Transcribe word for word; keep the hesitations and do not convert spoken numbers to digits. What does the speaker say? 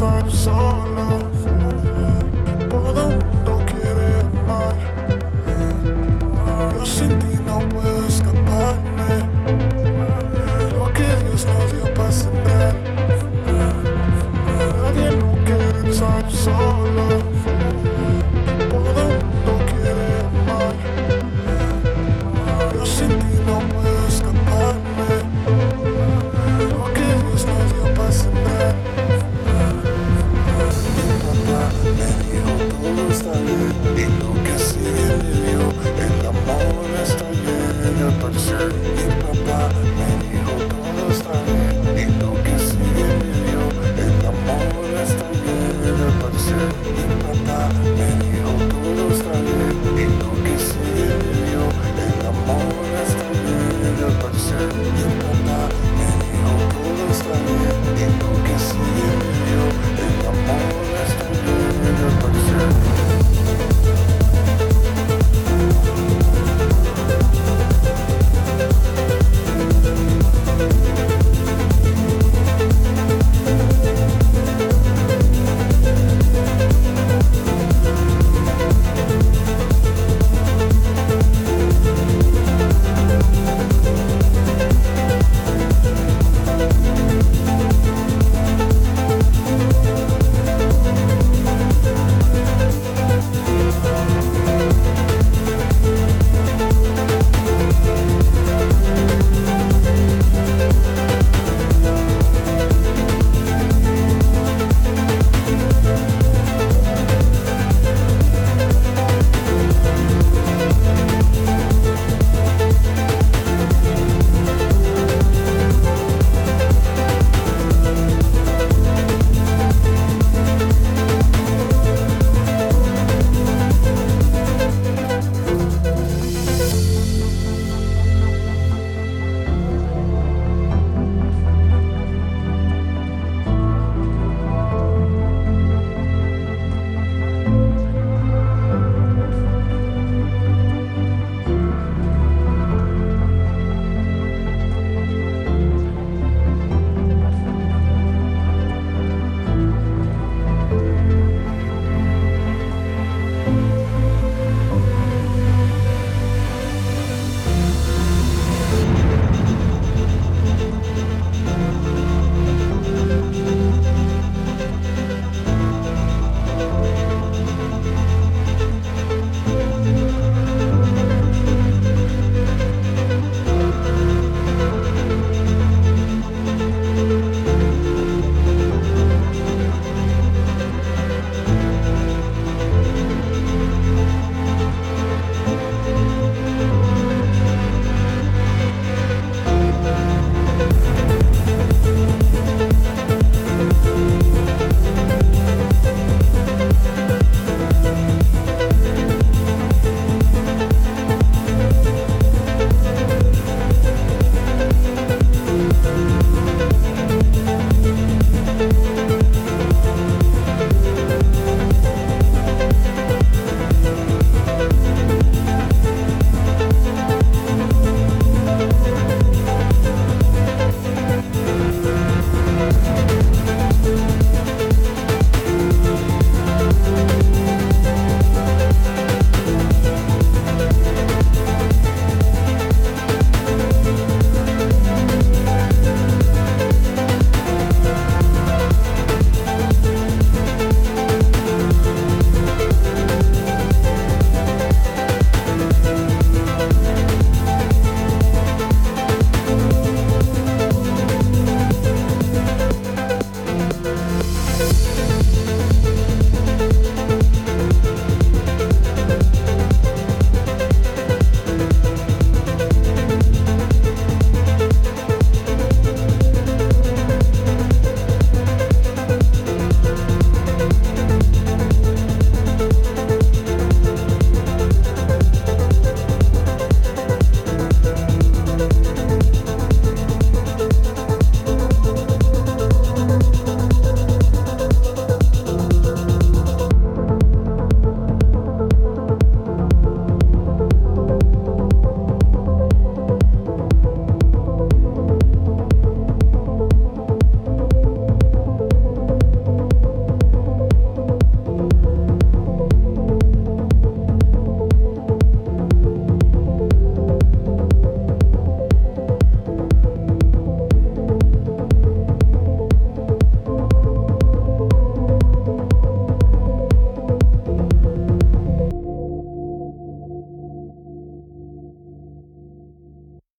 estar solo. Todo el mundo quiere amar. Yo sin ti no puedo escaparme. Lo que Dios nos dio para sembrar. Nadie no quiere estar solo. Todo el mundo quiere amar. Yo sin ti no puedo escaparme. Lo que Dios nos dio para sembrar. Mi papá me dijo todo está bien. Y lo que sigue me dio el amor está bien. Al parecer mi papá me dijo todo está bien. Y lo que sigue me dio el amor está bien. Al parecer mi papá me dijo todo está bien. Y lo que sigue me dio el amor está bien. Al parecer mi papá